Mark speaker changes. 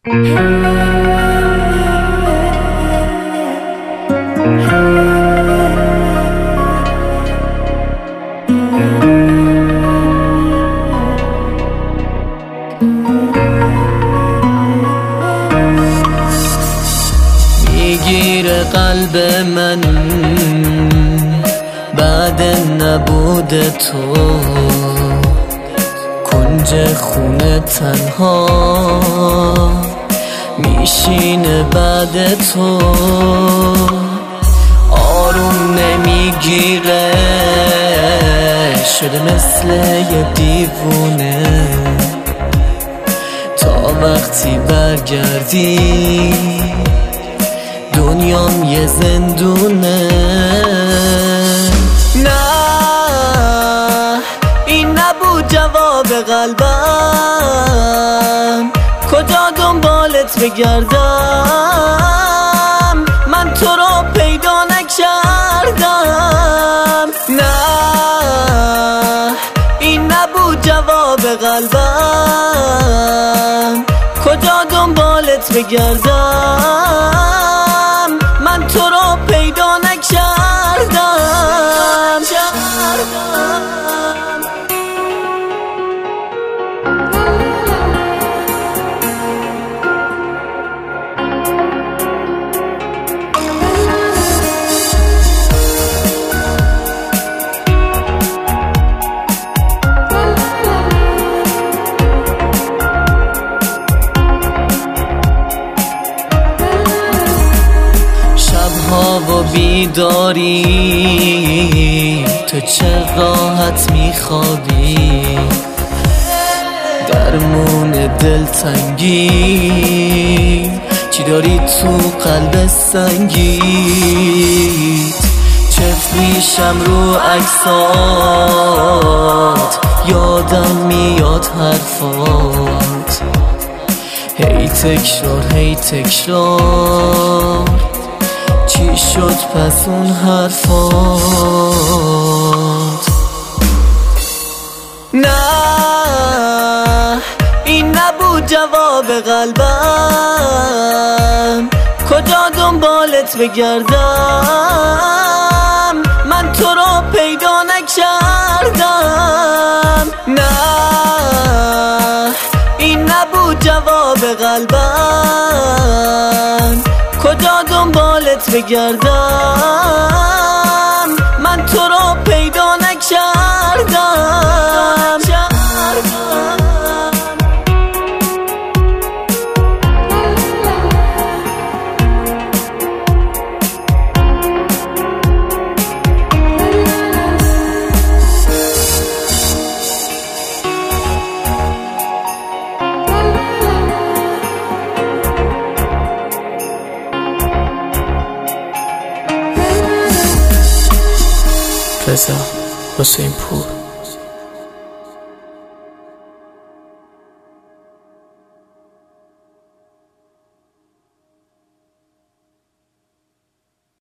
Speaker 1: میگیره قلب من بعد نبود تو، کنج خونه تنها میشینه بعد تو، آروم نمیگیره، شده مثل یه دیوونه، تا وقتی برگردی دنیام یه زندونه. نه این نبود جواب قلبم، کجا دنبالت بگردم، من تو رو پیدا نکردم. نه این نبود جواب قلبم، کجا دنبالت بگردم، من تو رو پیدا نکردم. و بیداری تو چه راحت میخوابی، درمون دلتنگی چی داری تو قلب سنگی، چف میشم رو عکسات، یادم میاد حرفات، هی تکرار چی شد پس اون حرفات. نه این نبود جواب قلبم، کجا دنبالت بگردم، من تو رو پیدا نکردم. نه این نبود جواب قلبم، کجا دنبالت بگردم، من تو رو پیدا نکردم.
Speaker 2: رضا حسین پور.